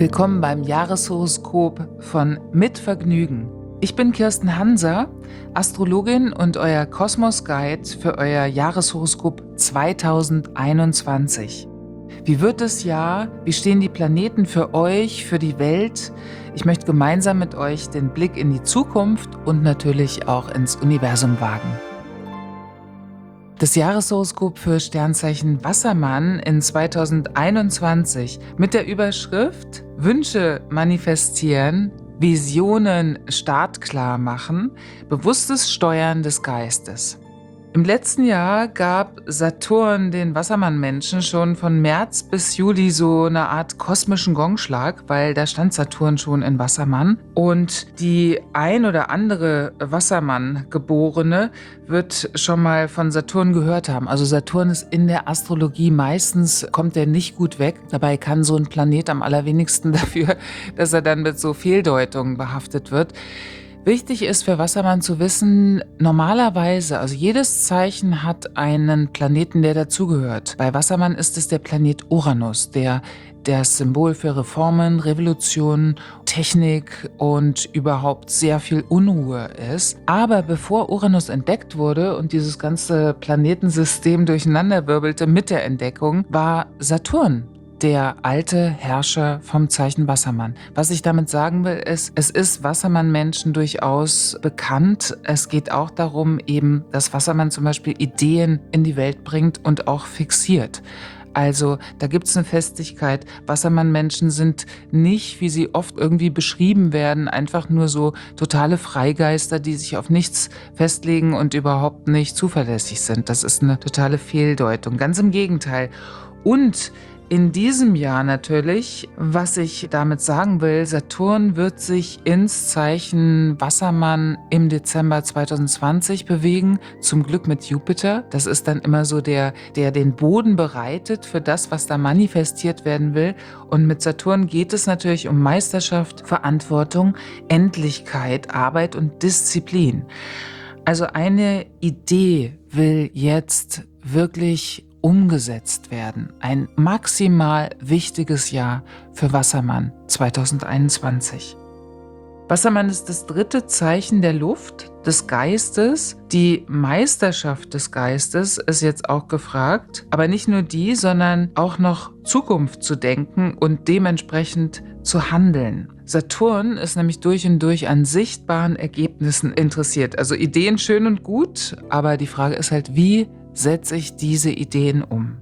Willkommen beim Jahreshoroskop von Mit Vergnügen. Ich bin Kirsten Hanser, Astrologin und euer Kosmos-Guide für euer Jahreshoroskop 2021. Wie wird das Jahr? Wie stehen die Planeten für euch, für die Welt? Ich möchte gemeinsam mit euch den Blick in die Zukunft und natürlich auch ins Universum wagen. Das Jahreshoroskop für Sternzeichen Wassermann in 2021 mit der Überschrift Wünsche manifestieren, Visionen startklar machen, bewusstes Steuern des Geistes. Im letzten Jahr gab Saturn den Wassermann-Menschen schon von März bis Juli so eine Art kosmischen Gongschlag, weil da stand Saturn schon in Wassermann. Und die ein oder andere Wassermann-Geborene wird schon mal von Saturn gehört haben. Also Saturn ist in der Astrologie meistens, kommt er nicht gut weg. Dabei kann so ein Planet am allerwenigsten dafür, dass er dann mit so Fehldeutungen behaftet wird. Wichtig ist für Wassermann zu wissen, normalerweise, also jedes Zeichen hat einen Planeten, der dazugehört. Bei Wassermann ist es der Planet Uranus, der das Symbol für Reformen, Revolution, Technik und überhaupt sehr viel Unruhe ist. Aber bevor Uranus entdeckt wurde und dieses ganze Planetensystem durcheinanderwirbelte mit der Entdeckung, war Saturn der alte Herrscher vom Zeichen Wassermann. Was ich damit sagen will, ist, es ist Wassermann-Menschen durchaus bekannt. Es geht auch darum, eben, dass Wassermann zum Beispiel Ideen in die Welt bringt und auch fixiert. Also da gibt es eine Festigkeit. Wassermann-Menschen sind nicht, wie sie oft irgendwie beschrieben werden, einfach nur so totale Freigeister, die sich auf nichts festlegen und überhaupt nicht zuverlässig sind. Das ist eine totale Fehldeutung. Ganz im Gegenteil. Und in diesem Jahr natürlich, was ich damit sagen will, Saturn wird sich ins Zeichen Wassermann im Dezember 2020 bewegen, zum Glück mit Jupiter. Das ist dann immer so der den Boden bereitet für das, was da manifestiert werden will. Und mit Saturn geht es natürlich um Meisterschaft, Verantwortung, Endlichkeit, Arbeit und Disziplin. Also eine Idee will jetzt wirklich umgesetzt werden. Ein maximal wichtiges Jahr für Wassermann 2021. Wassermann ist das dritte Zeichen der Luft, des Geistes. Die Meisterschaft des Geistes ist jetzt auch gefragt, aber nicht nur die, sondern auch noch Zukunft zu denken und dementsprechend zu handeln. Saturn ist nämlich durch und durch an sichtbaren Ergebnissen interessiert. Also Ideen schön und gut, aber die Frage ist halt, wie setze ich diese Ideen um?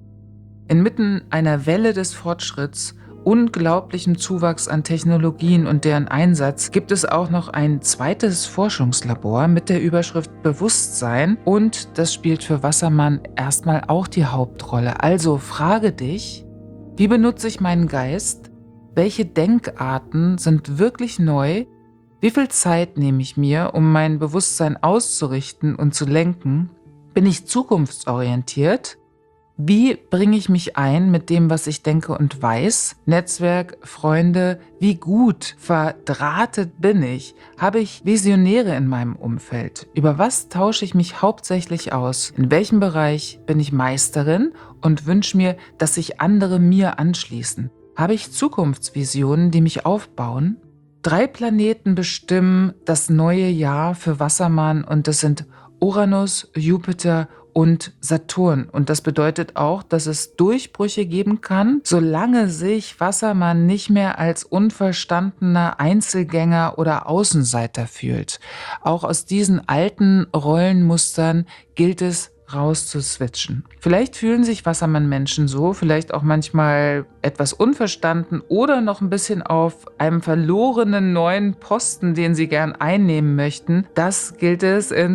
Inmitten einer Welle des Fortschritts, unglaublichem Zuwachs an Technologien und deren Einsatz gibt es auch noch ein zweites Forschungslabor mit der Überschrift Bewusstsein und das spielt für Wassermann erstmal auch die Hauptrolle. Also frage dich, wie benutze ich meinen Geist? Welche Denkarten sind wirklich neu? Wie viel Zeit nehme ich mir, um mein Bewusstsein auszurichten und zu lenken? Bin ich zukunftsorientiert? Wie bringe ich mich ein mit dem, was ich denke und weiß? Netzwerk, Freunde, wie gut verdrahtet bin ich? Habe ich Visionäre in meinem Umfeld? Über was tausche ich mich hauptsächlich aus? In welchem Bereich bin ich Meisterin und wünsche mir, dass sich andere mir anschließen? Habe ich Zukunftsvisionen, die mich aufbauen? 3 Planeten bestimmen das neue Jahr für Wassermann und das sind Uranus, Jupiter und Saturn. Und das bedeutet auch, dass es Durchbrüche geben kann, solange sich Wassermann nicht mehr als unverstandener Einzelgänger oder Außenseiter fühlt. Auch aus diesen alten Rollenmustern gilt es, rauszuswitchen. Vielleicht fühlen sich Wassermann-Menschen so, vielleicht auch manchmal etwas unverstanden oder noch ein bisschen auf einem verlorenen neuen Posten, den sie gern einnehmen möchten. Das gilt es in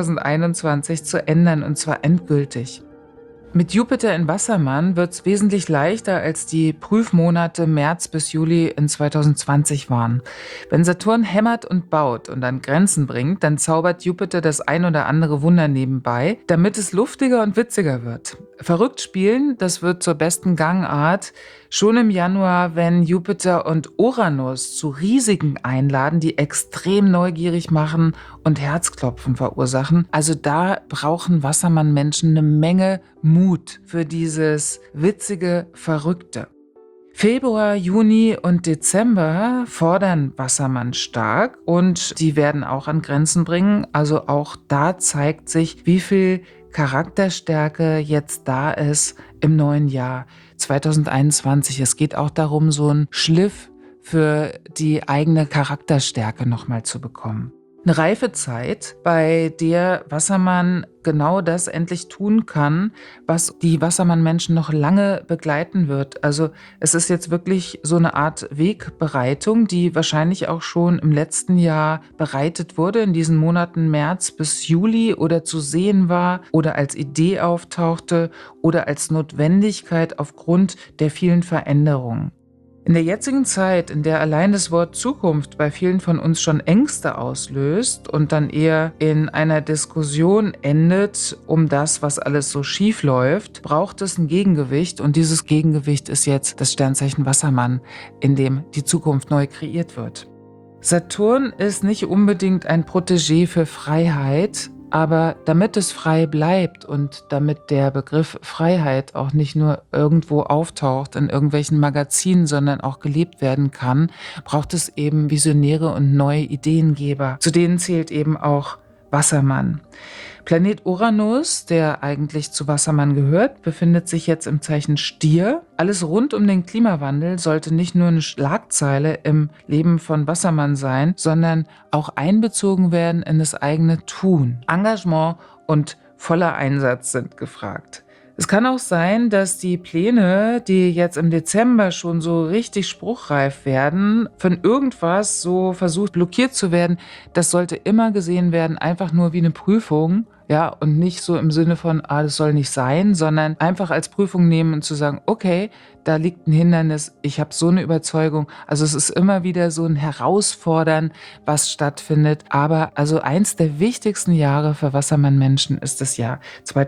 2021 zu ändern und zwar endgültig. Mit Jupiter in Wassermann wird es wesentlich leichter, als die Prüfmonate März bis Juli in 2020 waren. Wenn Saturn hämmert und baut und an Grenzen bringt, dann zaubert Jupiter das ein oder andere Wunder nebenbei, damit es luftiger und witziger wird. Verrückt spielen, das wird zur besten Gangart. Schon im Januar, wenn Jupiter und Uranus zu Risiken einladen, die extrem neugierig machen und Herzklopfen verursachen. Also da brauchen Wassermann-Menschen eine Menge Mut für dieses witzige, Verrückte. Februar, Juni und Dezember fordern Wassermann stark und die werden auch an Grenzen bringen. Also auch da zeigt sich, wie viel Charakterstärke jetzt da ist im neuen Jahr 2021. Es geht auch darum, so einen Schliff für die eigene Charakterstärke nochmal zu bekommen. Eine reife Zeit, bei der Wassermann genau das endlich tun kann, was die Wassermann-Menschen noch lange begleiten wird. Also es ist jetzt wirklich so eine Art Wegbereitung, die wahrscheinlich auch schon im letzten Jahr bereitet wurde, in diesen Monaten März bis Juli oder zu sehen war oder als Idee auftauchte oder als Notwendigkeit aufgrund der vielen Veränderungen. In der jetzigen Zeit, in der allein das Wort Zukunft bei vielen von uns schon Ängste auslöst und dann eher in einer Diskussion endet um das, was alles so schief läuft, braucht es ein Gegengewicht und dieses Gegengewicht ist jetzt das Sternzeichen Wassermann, in dem die Zukunft neu kreiert wird. Saturn ist nicht unbedingt ein Protégé für Freiheit, aber damit es frei bleibt und damit der Begriff Freiheit auch nicht nur irgendwo auftaucht in irgendwelchen Magazinen, sondern auch gelebt werden kann, braucht es eben Visionäre und neue Ideengeber. Zu denen zählt eben auch Wassermann. Planet Uranus, der eigentlich zu Wassermann gehört, befindet sich jetzt im Zeichen Stier. Alles rund um den Klimawandel sollte nicht nur eine Schlagzeile im Leben von Wassermann sein, sondern auch einbezogen werden in das eigene Tun. Engagement und voller Einsatz sind gefragt. Es kann auch sein, dass die Pläne, die jetzt im Dezember schon so richtig spruchreif werden, von irgendwas so versucht blockiert zu werden. Das sollte immer gesehen werden, einfach nur wie eine Prüfung, ja, und nicht so im Sinne von, das soll nicht sein, sondern einfach als Prüfung nehmen und zu sagen, okay, da liegt ein Hindernis, ich habe so eine Überzeugung. Also es ist immer wieder so ein Herausfordern, was stattfindet. Aber also eins der wichtigsten Jahre für Wassermann-Menschen ist das Jahr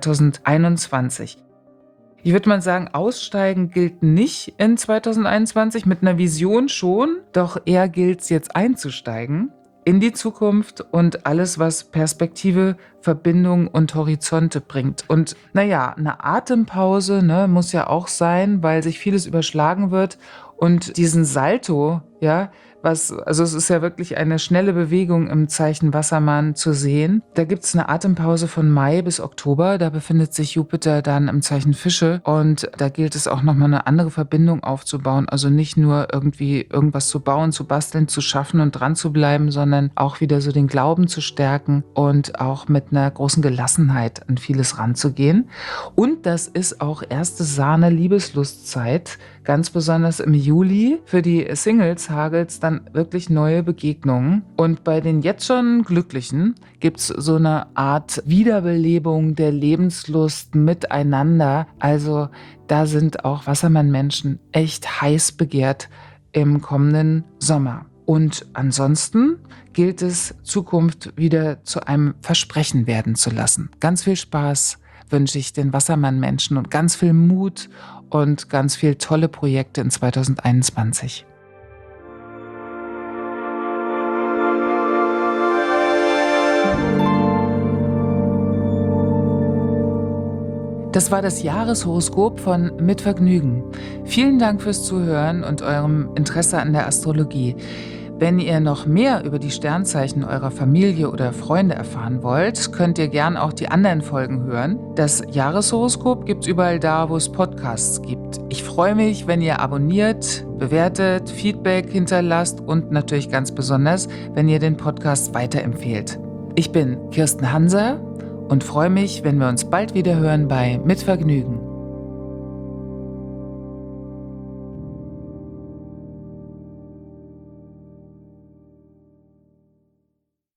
2021. Ich würde mal sagen, aussteigen gilt nicht in 2021, mit einer Vision schon, doch eher gilt es jetzt einzusteigen in die Zukunft und alles, was Perspektive, Verbindung und Horizonte bringt. Und naja, eine Atempause, ne, muss ja auch sein, weil sich vieles überschlagen wird und diesen Salto, ja, also es ist ja wirklich eine schnelle Bewegung im Zeichen Wassermann zu sehen. Da gibt es eine Atempause von Mai bis Oktober, da befindet sich Jupiter dann im Zeichen Fische und da gilt es auch nochmal eine andere Verbindung aufzubauen, also nicht nur irgendwie irgendwas zu bauen, zu basteln, zu schaffen und dran zu bleiben, sondern auch wieder so den Glauben zu stärken und auch mit einer großen Gelassenheit an vieles ranzugehen. Und das ist auch erste Sahne-Liebeslustzeit, ganz besonders im Juli. Für die Singles hagelt es dann wirklich neue Begegnungen. Und bei den jetzt schon Glücklichen gibt es so eine Art Wiederbelebung der Lebenslust miteinander. Also da sind auch Wassermann-Menschen echt heiß begehrt im kommenden Sommer. Und ansonsten gilt es, Zukunft wieder zu einem Versprechen werden zu lassen. Ganz viel Spaß wünsche ich den Wassermann-Menschen und ganz viel Mut und ganz viel tolle Projekte in 2021. Das war das Jahreshoroskop von Mit Vergnügen. Vielen Dank fürs Zuhören und eurem Interesse an der Astrologie. Wenn ihr noch mehr über die Sternzeichen eurer Familie oder Freunde erfahren wollt, könnt ihr gern auch die anderen Folgen hören. Das Jahreshoroskop gibt's überall da, wo es Podcasts gibt. Ich freue mich, wenn ihr abonniert, bewertet, Feedback hinterlasst und natürlich ganz besonders, wenn ihr den Podcast weiterempfehlt. Ich bin Kirsten Hanser und freue mich, wenn wir uns bald wieder hören bei Mit Vergnügen.